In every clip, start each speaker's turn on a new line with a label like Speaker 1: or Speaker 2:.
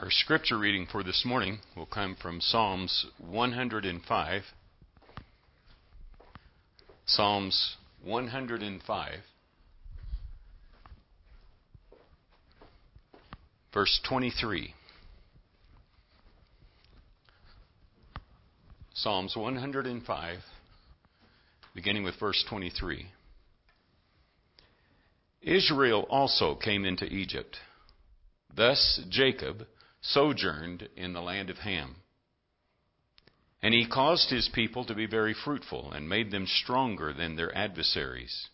Speaker 1: Our scripture reading for this morning will come from Psalms 105. Psalms 105, verse 23. Psalms 105, beginning with verse 23. Israel also came into Egypt. Thus Jacob sojourned in the land of Ham. And he caused his people to be very fruitful and made them stronger than their adversaries.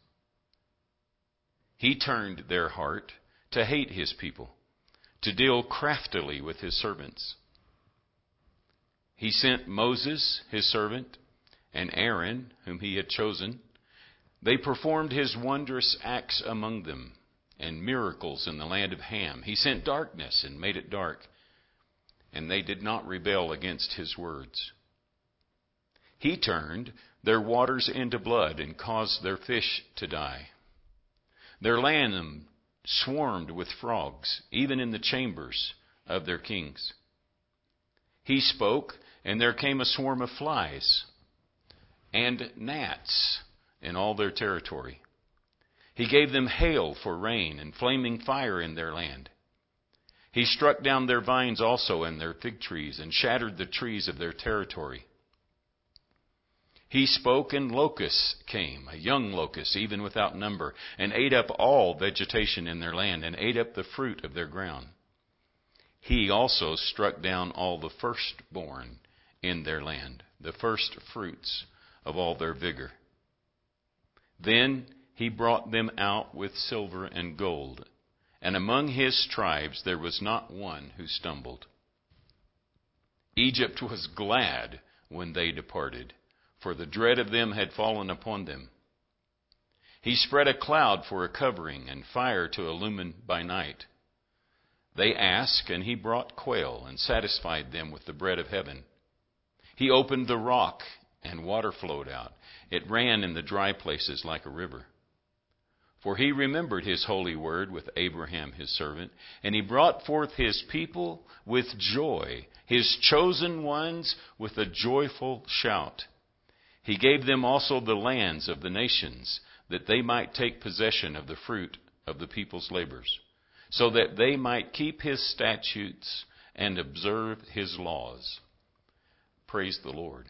Speaker 1: He turned their heart to hate his people, to deal craftily with his servants. He sent Moses, his servant, and Aaron, whom he had chosen. They performed his wondrous acts among them and miracles in the land of Ham. He sent darkness and made it dark, and they did not rebel against his words. He turned their waters into blood and caused their fish to die. Their land swarmed with frogs, even in the chambers of their kings. He spoke, and there came a swarm of flies and gnats in all their territory. He gave them hail for rain and flaming fire in their land. He struck down their vines also and their fig trees and shattered the trees of their territory. He spoke, and locusts came, a young locust, even without number, and ate up all vegetation in their land, and ate up the fruit of their ground. He also struck down all the firstborn in their land, the first fruits of all their vigor. Then he brought them out with silver and gold, and among his tribes there was not one who stumbled. Egypt was glad when they departed, for the dread of them had fallen upon them. He spread a cloud for a covering, and fire to illumine by night. They asked, and he brought quail, and satisfied them with the bread of heaven. He opened the rock, and water flowed out. It ran in the dry places like a river. For he remembered his holy word with Abraham his servant, and he brought forth his people with joy, his chosen ones with a joyful shout. He gave them also the lands of the nations, that they might take possession of the fruit of the people's labors, so that they might keep his statutes and observe his laws. Praise the Lord.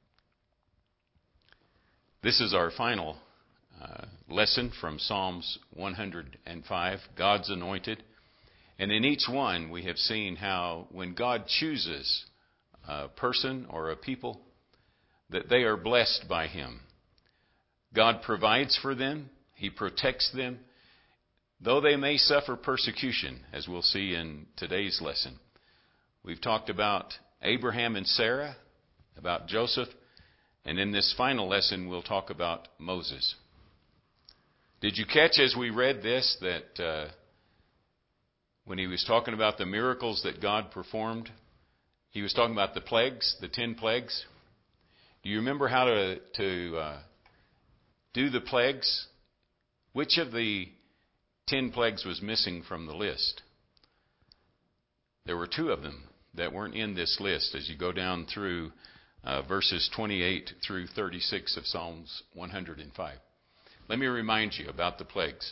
Speaker 1: This is our final lesson from Psalms 105, God's Anointed. And in each one we have seen how when God chooses a person or a people, that they are blessed by him. God provides for them. He protects them, though they may suffer persecution, as we'll see in today's lesson. We've talked about Abraham and Sarah, about Joseph, and in this final lesson we'll talk about Moses. Did you catch as we read this that when he was talking about the miracles that God performed, he was talking about the plagues, the 10 plagues? Do you remember how to do the plagues? Which of the 10 plagues was missing from the list? There were 2 of them that weren't in this list as you go down through verses 28 through 36 of Psalms 105. Let me remind you about the plagues.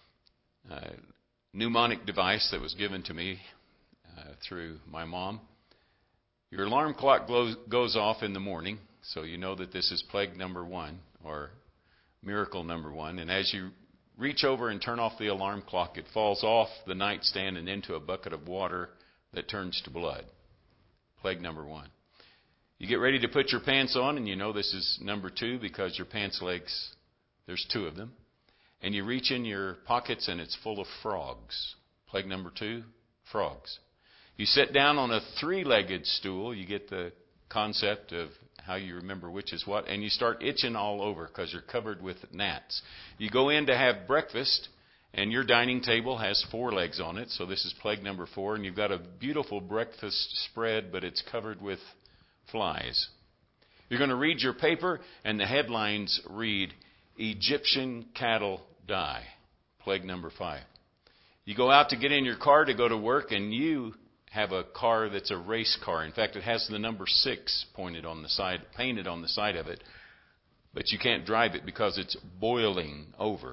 Speaker 1: Mnemonic device that was given to me through my mom. Your alarm clock goes off in the morning, so you know that this is plague number 1 or miracle number 1. And as you reach over and turn off the alarm clock, it falls off the nightstand and into a bucket of water that turns to blood. Plague number 1. You get ready to put your pants on, and you know this is number 2 because your pants legs, there's 2 of them. And you reach in your pockets and it's full of frogs. Plague number 2, frogs. You sit down on a 3-legged stool. You get the concept of how you remember which is what. And you start itching all over because you're covered with gnats. You go in to have breakfast, and your dining table has 4 legs on it. So this is plague number 4. And you've got a beautiful breakfast spread, but it's covered with flies. You're going to read your paper, and the headlines read, Egyptian cattle die. Plague number 5. You go out to get in your car to go to work, and you have a car that's a race car. In fact, it has the number 6 painted on the side of it. But you can't drive it because it's boiling over.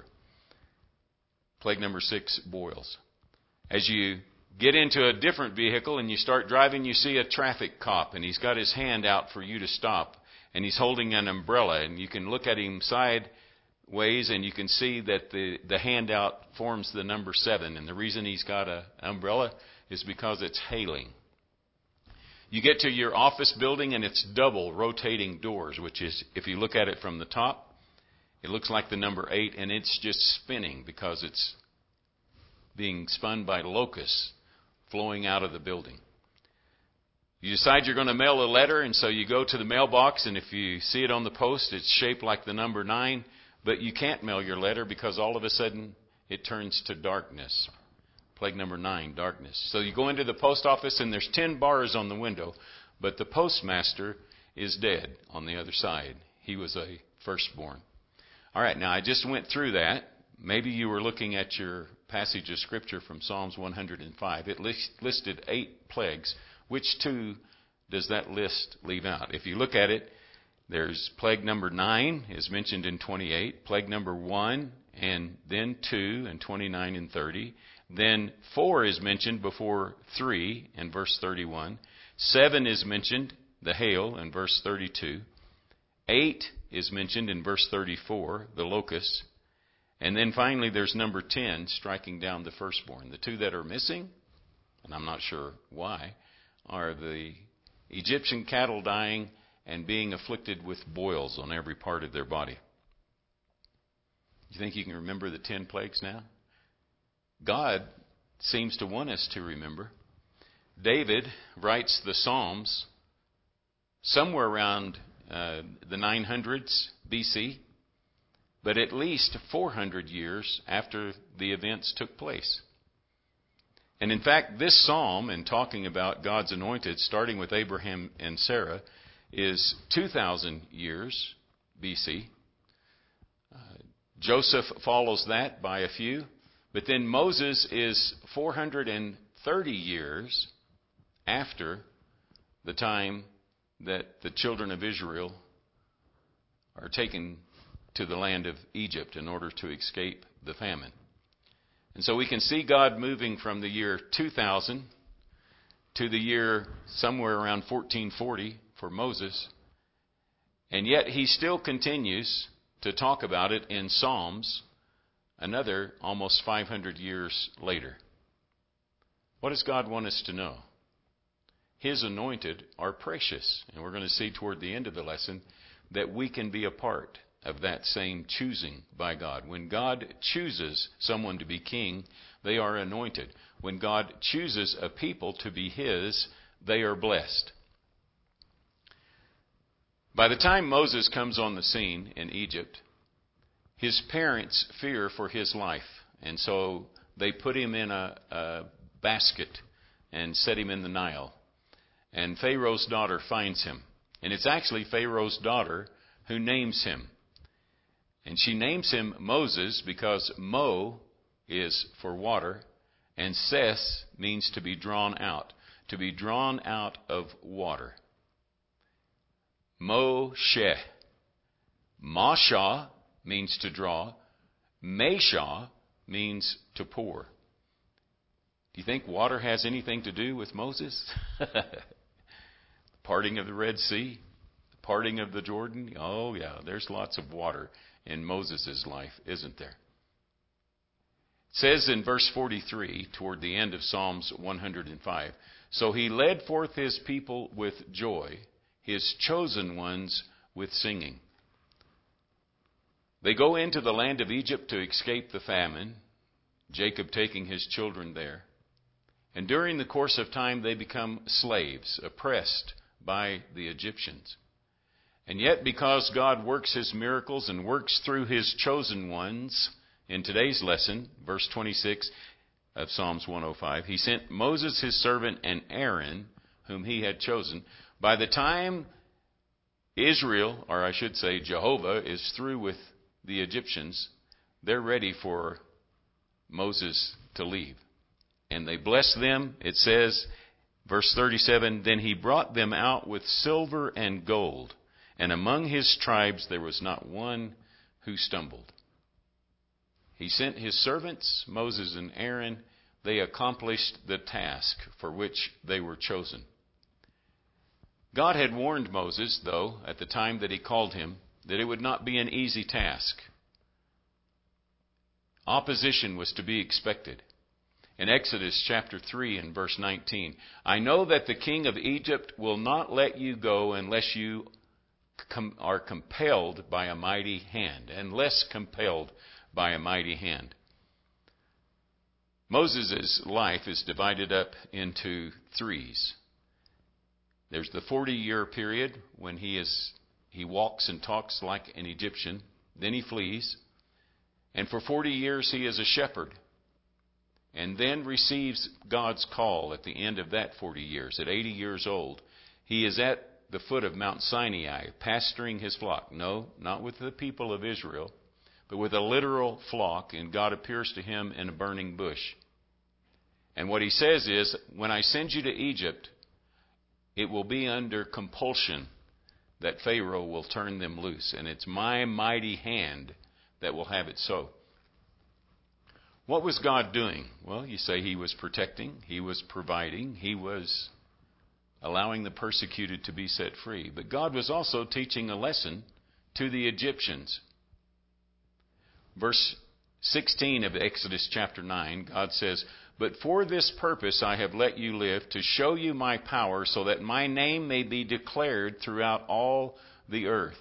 Speaker 1: Plague number 6 boils. As you get into a different vehicle and you start driving, you see a traffic cop, and he's got his hand out for you to stop, and he's holding an umbrella, and you can look at him sideways and you can see that the handout forms the number 7, and the reason he's got an umbrella is because it's hailing. You get to your office building and it's double rotating doors, which is, if you look at it from the top, it looks like the number 8, and it's just spinning because it's being spun by locusts flowing out of the building. You decide you're going to mail a letter, and so you go to the mailbox, and if you see it on the post, it's shaped like the number 9, but you can't mail your letter because all of a sudden it turns to darkness. Plague number 9, darkness. So you go into the post office, and there's 10 bars on the window, but the postmaster is dead on the other side. He was a firstborn. All right, now I just went through that. Maybe you were looking at your passage of Scripture from Psalms 105. It listed 8 plagues. Which 2 does that list leave out? If you look at it, there's plague number 9 is mentioned in 28, plague number 1, and then 2 in 29 and 30. Then 4 is mentioned before 3 in verse 31. 7 is mentioned, the hail, in verse 32. 8 is mentioned in verse 34, the locusts. And then finally there's number 10, striking down the firstborn. The 2 that are missing, and I'm not sure why, are the Egyptian cattle dying and being afflicted with boils on every part of their body. You think you can remember the 10 plagues now? God seems to want us to remember. David writes the Psalms somewhere around the 900s BC, but at least 400 years after the events took place. And in fact, this psalm, in talking about God's anointed, starting with Abraham and Sarah, is 2,000 years BC. Joseph follows that by a few. But then Moses is 430 years after the time that the children of Israel are taken to the land of Egypt in order to escape the famine. And so we can see God moving from the year 2000 to the year somewhere around 1440 for Moses. And yet he still continues to talk about it in Psalms another almost 500 years later. What does God want us to know? His anointed are precious. And we're going to see toward the end of the lesson that we can be a part of that same choosing by God. When God chooses someone to be king, they are anointed. When God chooses a people to be His, they are blessed. By the time Moses comes on the scene in Egypt, his parents fear for his life. And so they put him in a basket and set him in the Nile. And Pharaoh's daughter finds him. And it's actually Pharaoh's daughter who names him. And she names him Moses because Mo is for water, and Ses means to be drawn out of water. Moshe. Masha means to draw. Mesha means to pour. Do you think water has anything to do with Moses? The parting of the Red Sea, the parting of the Jordan. Oh yeah, there's lots of water in Moses' life, isn't there? It says in verse 43, toward the end of Psalms 105, so he led forth his people with joy, his chosen ones with singing. They go into the land of Egypt to escape the famine, Jacob taking his children there. And during the course of time, they become slaves, oppressed by the Egyptians. And yet, because God works His miracles and works through His chosen ones, in today's lesson, verse 26 of Psalms 105, He sent Moses his servant and Aaron, whom He had chosen. By the time Israel, or I should say Jehovah, is through with the Egyptians, they're ready for Moses to leave. And they bless them, it says, Verse 37, then he brought them out with silver and gold, and among his tribes there was not one who stumbled. He sent his servants, Moses and Aaron. They accomplished the task for which they were chosen. God had warned Moses, though, at the time that he called him, that it would not be an easy task. Opposition was to be expected. In Exodus chapter 3 and verse 19, I know that the king of Egypt will not let you go unless you are compelled by a mighty hand, unless compelled by a mighty hand. Moses' life is divided up into threes. There's the 40-year period when he walks and talks like an Egyptian. Then he flees. And for 40 years he is a shepherd. And then receives God's call at the end of that 40 years. At 80 years old, he is at the foot of Mount Sinai, pasturing his flock. No, not with the people of Israel, but with a literal flock, and God appears to him in a burning bush. And what he says is, when I send you to Egypt, it will be under compulsion that Pharaoh will turn them loose. And it's my mighty hand that will have it so. What was God doing? Well, you say he was protecting, he was providing, he was allowing the persecuted to be set free. But God was also teaching a lesson to the Egyptians. Verse 16 of Exodus chapter 9, God says, but for this purpose I have let you live, to show you my power, so that my name may be declared throughout all the earth.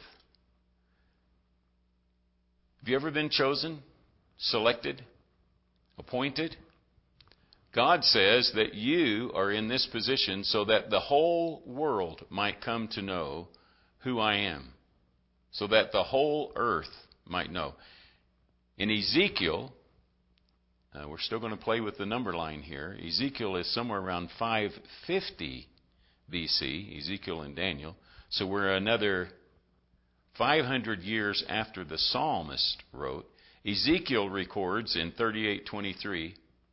Speaker 1: Have you ever been chosen, selected, appointed? God says that you are in this position so that the whole world might come to know who I am, so that the whole earth might know. In Ezekiel, we're still going to play with the number line here. Ezekiel is somewhere around 550 BC, Ezekiel and Daniel. So we're another 500 years after the psalmist wrote. Ezekiel records in 38:23,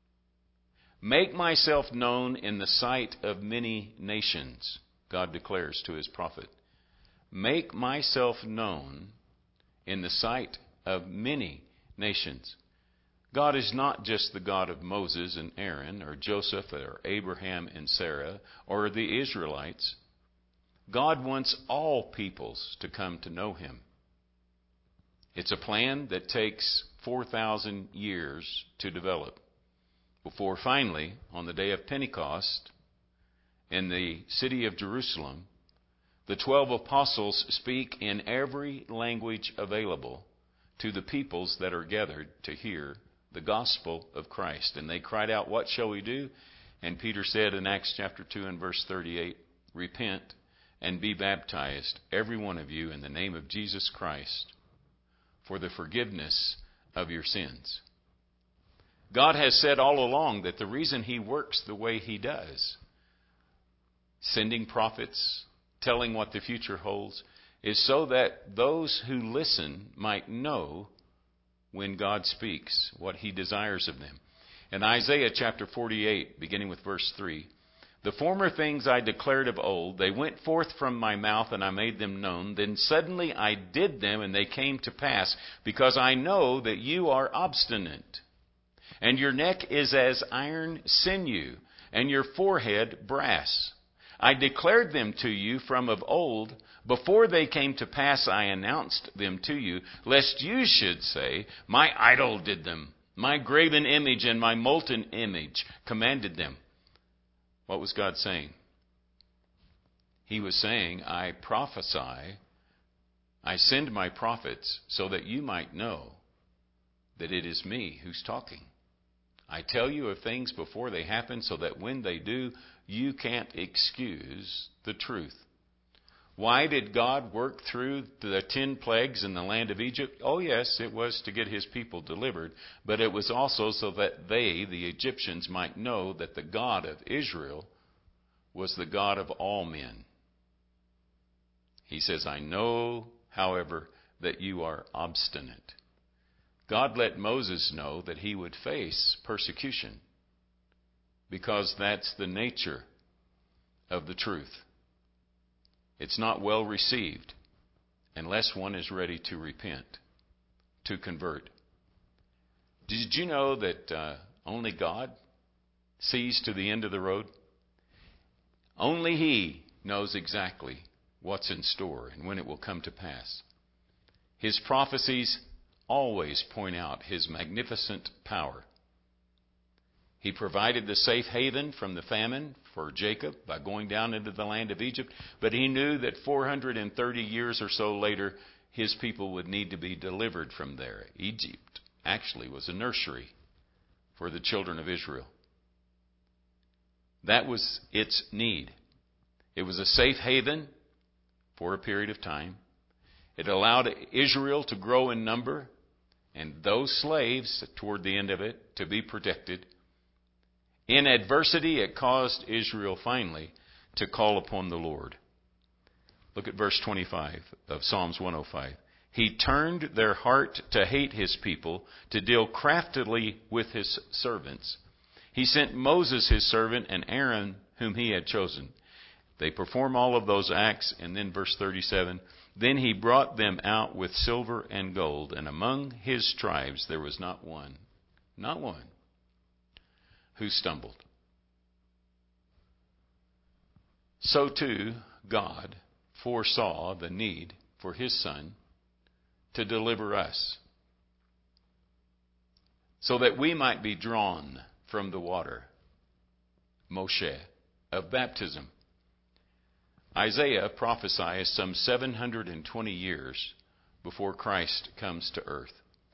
Speaker 1: make myself known in the sight of many nations, God declares to his prophet. Make myself known in the sight of many nations. God is not just the God of Moses and Aaron, or Joseph, or Abraham and Sarah, or the Israelites. God wants all peoples to come to know him. It's a plan that takes 4,000 years to develop, before finally, on the day of Pentecost, in the city of Jerusalem, the 12 apostles speak in every language available to the peoples that are gathered to hear the gospel of Christ. And they cried out, what shall we do? And Peter said in Acts chapter 2 and verse 38, repent and be baptized, every one of you, in the name of Jesus Christ, for the forgiveness of your sins. God has said all along that the reason he works the way he does, sending prophets, telling what the future holds, is so that those who listen might know when God speaks what he desires of them. In Isaiah chapter 48, beginning with verse 3, the former things I declared of old, they went forth from my mouth, and I made them known. Then suddenly I did them, and they came to pass, because I know that you are obstinate, and your neck is as iron sinew, and your forehead brass. I declared them to you from of old. Before they came to pass, I announced them to you, lest you should say, my idol did them. My graven image and my molten image commanded them. What was God saying? He was saying, I prophesy, I send my prophets so that you might know that it is me who's talking. I tell you of things before they happen, so that when they do, you can't excuse the truth. Why did God work through the 10 plagues in the land of Egypt? Oh yes, it was to get his people delivered, but it was also so that they, the Egyptians, might know that the God of Israel was the God of all men. He says, I know, however, that you are obstinate. God let Moses know that he would face persecution, because that's the nature of the truth. It's not well received unless one is ready to repent, to convert. Did you know that only God sees to the end of the road? Only He knows exactly what's in store and when it will come to pass. His prophecies always point out His magnificent power. He provided the safe haven from the famine for Jacob by going down into the land of Egypt, but He knew that 430 years or so later, His people would need to be delivered from there. Egypt actually was a nursery for the children of Israel. That was its need. It was a safe haven for a period of time. It allowed Israel to grow in number, and those slaves, toward the end of it, to be protected. In adversity, it caused Israel finally to call upon the Lord. Look at verse 25 of Psalms 105. He turned their heart to hate His people, to deal craftily with His servants. He sent Moses His servant and Aaron whom He had chosen. They perform all of those acts, and then verse 37, then He brought them out with silver and gold, and among His tribes there was not one, who stumbled. So too, God foresaw the need for His Son to deliver us, so that we might be drawn from the water, Moshe, of baptism. Isaiah prophesies some 720 years before Christ comes to earth.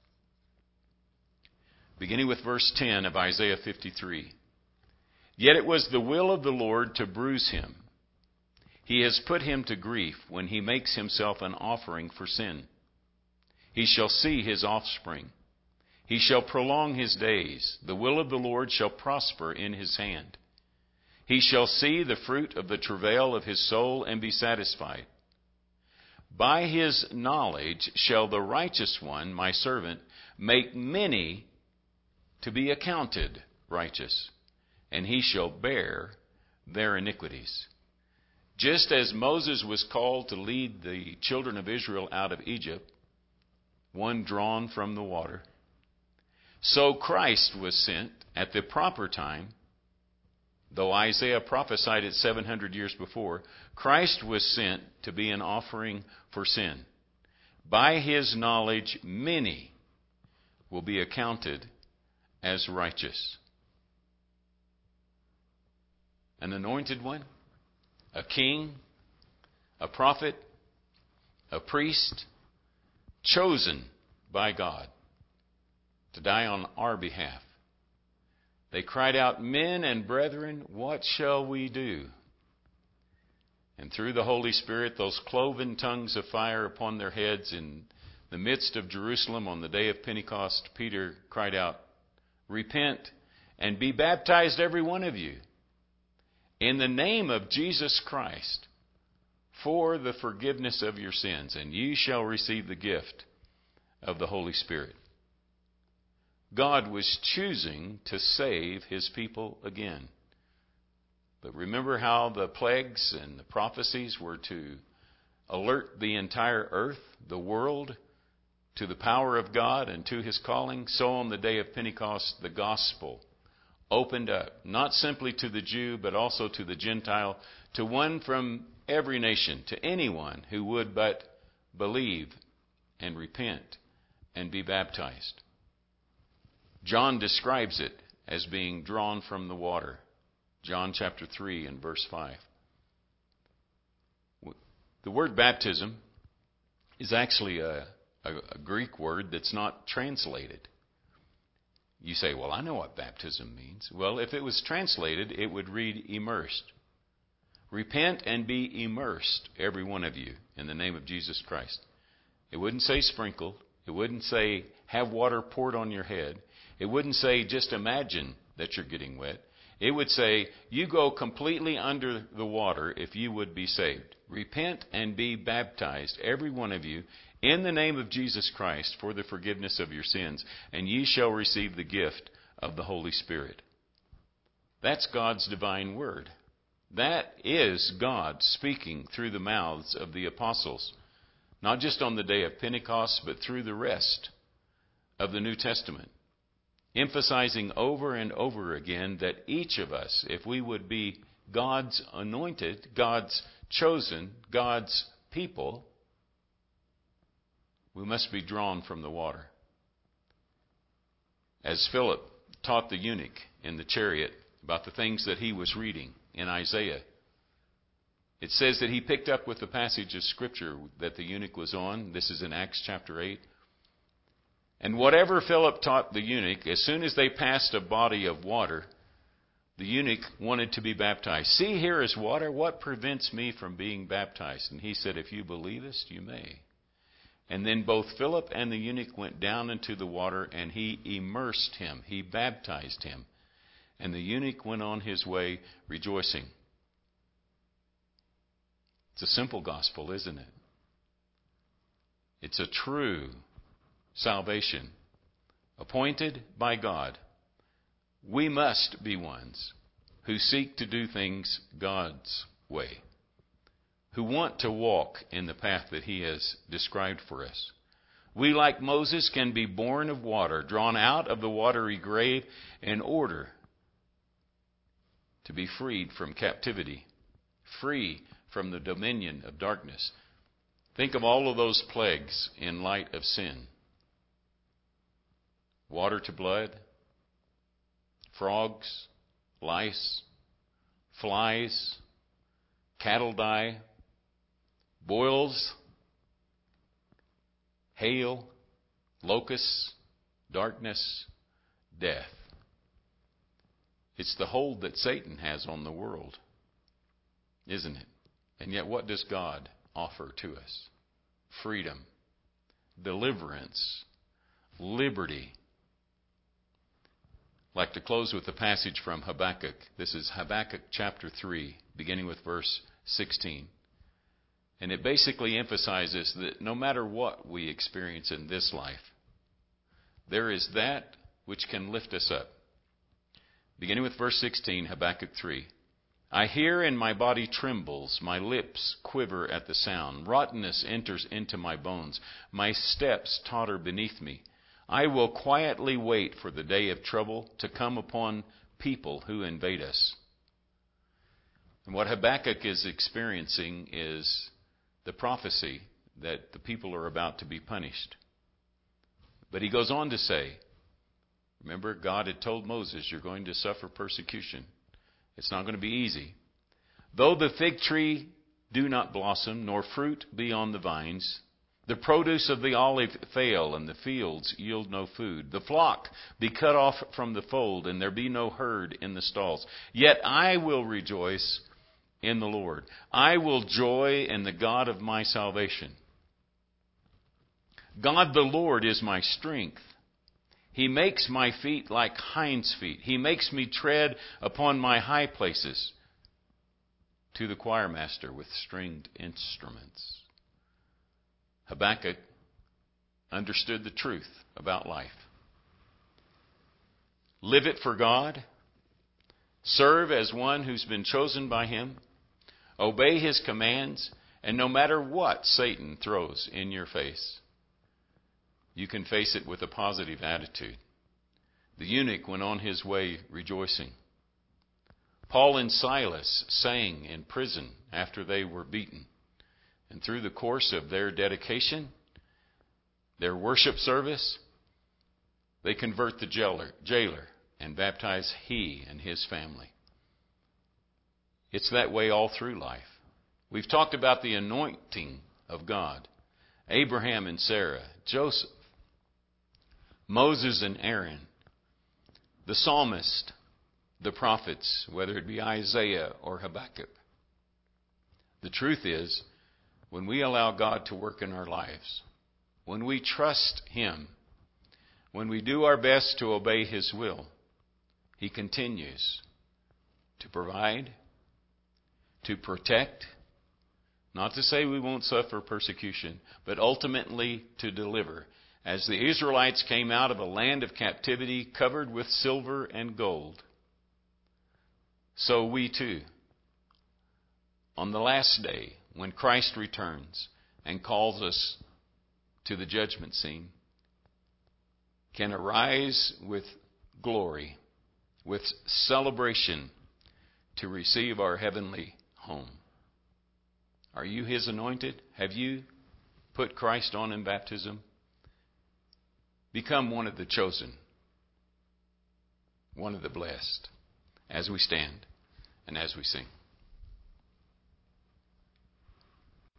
Speaker 1: Beginning with verse 10 of Isaiah 53. Yet it was the will of the Lord to bruise Him. He has put Him to grief when He makes Himself an offering for sin. He shall see His offspring. He shall prolong His days. The will of the Lord shall prosper in His hand. He shall see the fruit of the travail of His soul and be satisfied. By His knowledge shall the righteous one, my servant, make many to be accounted righteous, and He shall bear their iniquities. Just as Moses was called to lead the children of Israel out of Egypt, one drawn from the water, so Christ was sent at the proper time. Though Isaiah prophesied it 700 years before, Christ was sent to be an offering for sin. By His knowledge, many will be accounted as righteous. An anointed one, a king, a prophet, a priest, chosen by God to die on our behalf. They cried out, men and brethren, what shall we do? And through the Holy Spirit, those cloven tongues of fire upon their heads in the midst of Jerusalem on the day of Pentecost, Peter cried out, repent and be baptized every one of you in the name of Jesus Christ for the forgiveness of your sins, and ye shall receive the gift of the Holy Spirit. God was choosing to save His people again. But remember how the plagues and the prophecies were to alert the entire earth, the world, to the power of God and to His calling? So on the day of Pentecost, the gospel opened up, not simply to the Jew, but also to the Gentile, to one from every nation, to anyone who would but believe and repent and be baptized. John describes it as being drawn from the water. John chapter 3 and verse 5. The word baptism is actually a Greek word that's not translated. You say, well, I know what baptism means. Well, if it was translated, it would read immersed. Repent and be immersed, every one of you, in the name of Jesus Christ. It wouldn't say sprinkled. It wouldn't say have water poured on your head. It wouldn't say just imagine that you're getting wet. It would say you go completely under the water if you would be saved. Repent and be baptized, every one of you, in the name of Jesus Christ for the forgiveness of your sins, and ye shall receive the gift of the Holy Spirit. That's God's divine word. That is God speaking through the mouths of the apostles, not just on the day of Pentecost, but through the rest of the New Testament, emphasizing over and over again that each of us, if we would be God's anointed, God's chosen, God's people, we must be drawn from the water. As Philip taught the eunuch in the chariot about the things that he was reading in Isaiah, it says that he picked up with the passage of Scripture that the eunuch was on. This is in Acts chapter 8. And whatever Philip taught the eunuch, as soon as they passed a body of water, the eunuch wanted to be baptized. See, here is water. What prevents me from being baptized? And he said, if you believest, you may. And then both Philip and the eunuch went down into the water, and he immersed him. He baptized him. And the eunuch went on his way rejoicing. It's a simple gospel, isn't it? It's a true salvation appointed by God. We must be ones who seek to do things God's way, who want to walk in the path that He has described for us. We, like Moses, can be born of water, drawn out of the watery grave in order to be freed from captivity, free from the dominion of darkness. Think of all of those plagues in light of sin. Water to blood, frogs, lice, flies, cattle die, boils, hail, locusts, darkness, death. It's the hold that Satan has on the world, isn't it? And yet what does God offer to us? Freedom, deliverance, liberty. I'd like to close with a passage from Habakkuk. This is Habakkuk chapter 3, beginning with verse 16. And it basically emphasizes that no matter what we experience in this life, there is that which can lift us up. Beginning with verse 16, Habakkuk 3. I hear and my body trembles, my lips quiver at the sound. Rottenness enters into my bones, my steps totter beneath me. I will quietly wait for the day of trouble to come upon people who invade us. And what Habakkuk is experiencing is the prophecy that the people are about to be punished. But he goes on to say, remember, God had told Moses, you're going to suffer persecution. It's not going to be easy. Though the fig tree do not blossom, nor fruit be on the vines, the produce of the olive fail, and the fields yield no food. The flock be cut off from the fold, and there be no herd in the stalls. Yet I will rejoice in the Lord. I will joy in the God of my salvation. God the Lord is my strength. He makes my feet like hinds' feet. He makes me tread upon my high places. To the choir master with stringed instruments. Habakkuk understood the truth about life. Live it for God. Serve as one who's been chosen by Him. Obey His commands. And no matter what Satan throws in your face, you can face it with a positive attitude. The eunuch went on his way rejoicing. Paul and Silas sang in prison after they were beaten. And through the course of their dedication, their worship service, they convert the jailer and baptize he and his family. It's that way all through life. We've talked about the anointing of God. Abraham and Sarah, Joseph, Moses and Aaron, the psalmist, the prophets, whether it be Isaiah or Habakkuk. The truth is, when we allow God to work in our lives, when we trust Him, when we do our best to obey His will, He continues to provide, to protect, not to say we won't suffer persecution, but ultimately to deliver. As the Israelites came out of a land of captivity covered with silver and gold, so we too on the last day, when Christ returns and calls us to the judgment scene, can arise with glory, with celebration, to receive our heavenly home. Are you His anointed? Have you put Christ on in baptism? Become one of the chosen, one of the blessed, as we stand and as we sing.